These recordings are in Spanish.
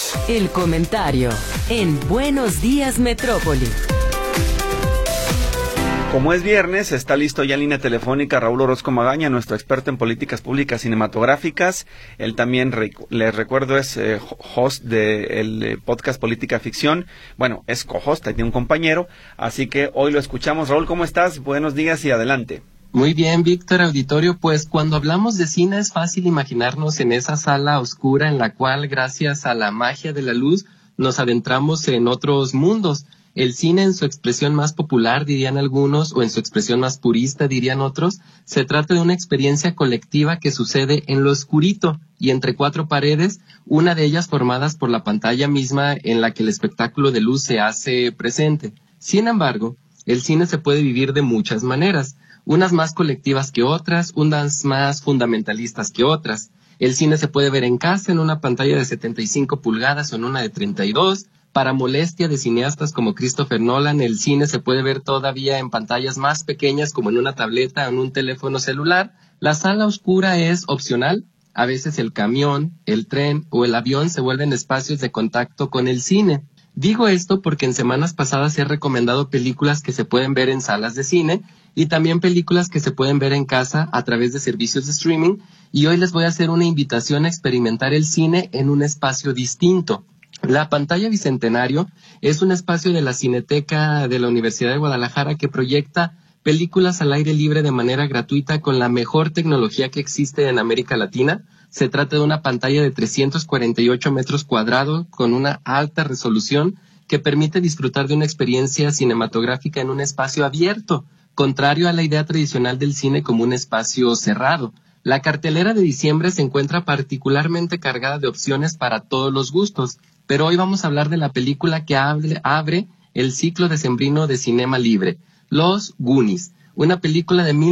El comentario en Buenos Días Metrópoli. Como es viernes, está listo ya en línea telefónica Raúl Orozco Magaña, nuestro experto en políticas públicas cinematográficas. Él también, les recuerdo, es host del podcast Política Ficción. Bueno, es co-host, tiene un compañero, así que hoy lo escuchamos. Raúl, ¿cómo estás? Buenos días y adelante. Muy bien, Víctor, auditorio, pues cuando hablamos de cine es fácil imaginarnos en esa sala oscura en la cual, gracias a la magia de la luz, nos adentramos en otros mundos. El cine en su expresión más popular, dirían algunos, o en su expresión más purista, dirían otros, se trata de una experiencia colectiva que sucede en lo oscurito y entre cuatro paredes, una de ellas formadas por la pantalla misma en la que el espectáculo de luz se hace presente. Sin embargo, el cine se puede vivir de muchas maneras, unas más colectivas que otras, unas más fundamentalistas que otras. El cine se puede ver en casa, en una pantalla de 75 pulgadas o en una de 32. Para molestia de cineastas como Christopher Nolan, el cine se puede ver todavía en pantallas más pequeñas como en una tableta o en un teléfono celular. La sala oscura es opcional. A veces el camión, el tren o el avión se vuelven espacios de contacto con el cine. Digo esto porque en semanas pasadas he recomendado películas que se pueden ver en salas de cine y también películas que se pueden ver en casa a través de servicios de streaming, y hoy les voy a hacer una invitación a experimentar el cine en un espacio distinto. La pantalla Bicentenario es un espacio de la Cineteca de la Universidad de Guadalajara que proyecta películas al aire libre de manera gratuita con la mejor tecnología que existe en América Latina. Se trata de una pantalla de 348 metros cuadrados con una alta resolución que permite disfrutar de una experiencia cinematográfica en un espacio abierto, contrario a la idea tradicional del cine como un espacio cerrado. La cartelera de diciembre se encuentra particularmente cargada de opciones para todos los gustos, pero hoy vamos a hablar de la película que abre el ciclo decembrino de cinema libre, Los Goonies, una película de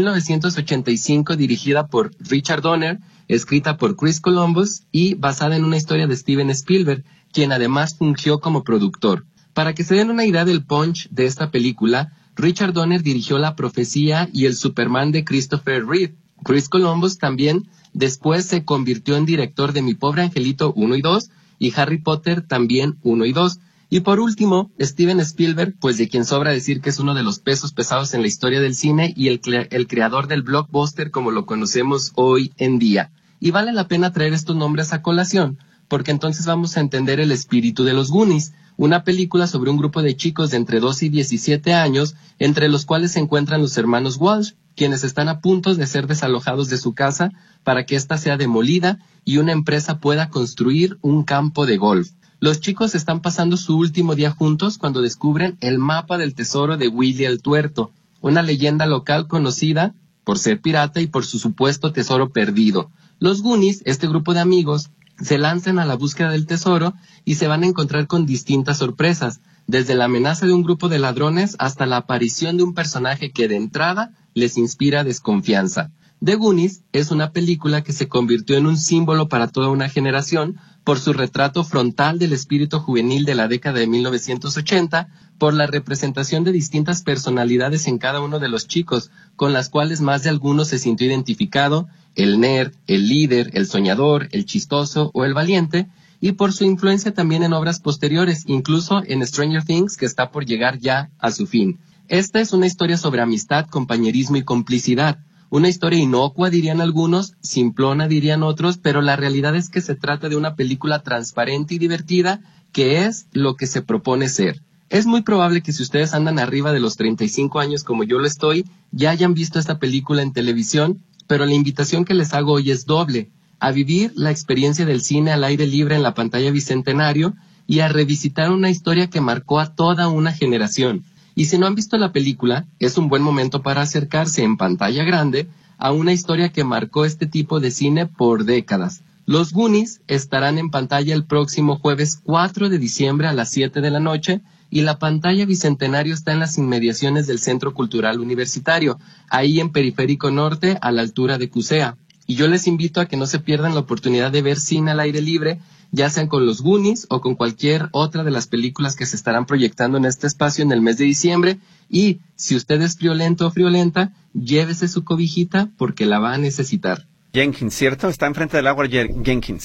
1985 dirigida por Richard Donner, escrita por Chris Columbus y basada en una historia de Steven Spielberg, quien además fungió como productor. Para que se den una idea del punch de esta película, Richard Donner dirigió La Profecía y El Superman de Christopher Reeve. Chris Columbus también después se convirtió en director de Mi Pobre Angelito 1 y 2 y Harry Potter también 1 y 2. Y por último, Steven Spielberg, pues de quien sobra decir que es uno de los pesos pesados en la historia del cine y el creador del blockbuster como lo conocemos hoy en día. Y vale la pena traer estos nombres a colación, porque entonces vamos a entender el espíritu de Los Goonies, una película sobre un grupo de chicos de entre 12 y 17 años, entre los cuales se encuentran los hermanos Walsh, quienes están a punto de ser desalojados de su casa para que ésta sea demolida y una empresa pueda construir un campo de golf. Los chicos están pasando su último día juntos cuando descubren el mapa del tesoro de Willy el Tuerto, una leyenda local conocida por ser pirata y por su supuesto tesoro perdido. Los Goonies, este grupo de amigos, se lanzan a la búsqueda del tesoro y se van a encontrar con distintas sorpresas, desde la amenaza de un grupo de ladrones hasta la aparición de un personaje que de entrada les inspira desconfianza. The Goonies es una película que se convirtió en un símbolo para toda una generación por su retrato frontal del espíritu juvenil de la década de 1980, por la representación de distintas personalidades en cada uno de los chicos, con las cuales más de alguno se sintió identificado, el nerd, el líder, el soñador, el chistoso o el valiente, y por su influencia también en obras posteriores, incluso en Stranger Things, que está por llegar ya a su fin. Esta es una historia sobre amistad, compañerismo y complicidad. Una historia inocua, dirían algunos, simplona, dirían otros, pero la realidad es que se trata de una película transparente y divertida, que es lo que se propone ser. Es muy probable que si ustedes andan arriba de los 35 años como yo lo estoy, ya hayan visto esta película en televisión, pero la invitación que les hago hoy es doble: a vivir la experiencia del cine al aire libre en la pantalla Bicentenario y a revisitar una historia que marcó a toda una generación. Y si no han visto la película, es un buen momento para acercarse en pantalla grande a una historia que marcó este tipo de cine por décadas. Los Goonies estarán en pantalla el próximo jueves 4 de diciembre a las 7 de la noche y la pantalla Bicentenario está en las inmediaciones del Centro Cultural Universitario, ahí en Periférico Norte, a la altura de Cusea. Y yo les invito a que no se pierdan la oportunidad de ver cine al aire libre, ya sean con Los Goonies o con cualquier otra de las películas que se estarán proyectando en este espacio en el mes de diciembre. Y si usted es friolento o friolenta, llévese su cobijita porque la va a necesitar. Jenkins, ¿cierto? Está enfrente del agua Jenkins.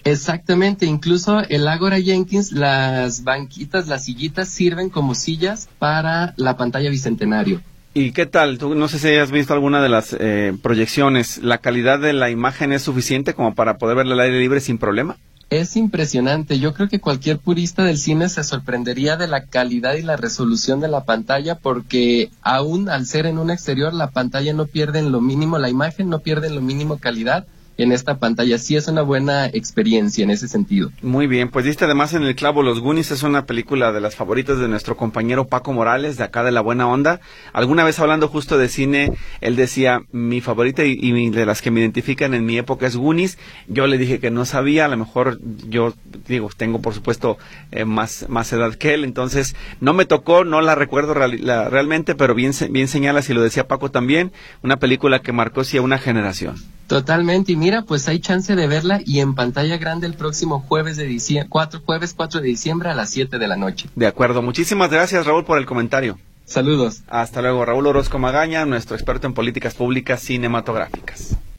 Exactamente, incluso el Ágora Jenkins, las banquitas, las sillitas sirven como sillas para la pantalla Bicentenario. ¿Y qué tal? Tú no sé si hayas visto alguna de las proyecciones. ¿La calidad de la imagen es suficiente como para poder verla al aire libre sin problema? Es impresionante. Yo creo que cualquier purista del cine se sorprendería de la calidad y la resolución de la pantalla, porque aún al ser en un exterior, la pantalla no pierde en lo mínimo, la imagen no pierde en lo mínimo calidad. En esta pantalla sí es una buena experiencia en ese sentido. Muy bien, pues diste además en el clavo. Los Goonies es una película de las favoritas de nuestro compañero Paco Morales, de acá de La Buena Onda. Alguna vez hablando justo de cine, él decía, mi favorita y de las que me identifican en mi época es Goonies. Yo le dije que no sabía, a lo mejor yo digo, tengo por supuesto más edad que él, entonces no me tocó, no la recuerdo realmente, pero bien señalas, y lo decía Paco también, una película que marcó sí a una generación. Totalmente, y mira, pues hay chance de verla y en pantalla grande el próximo jueves 4 de diciembre a las 7 de la noche. De acuerdo, muchísimas gracias, Raúl, por el comentario. Saludos. Hasta luego. Raúl Orozco Magaña, nuestro experto en políticas públicas cinematográficas.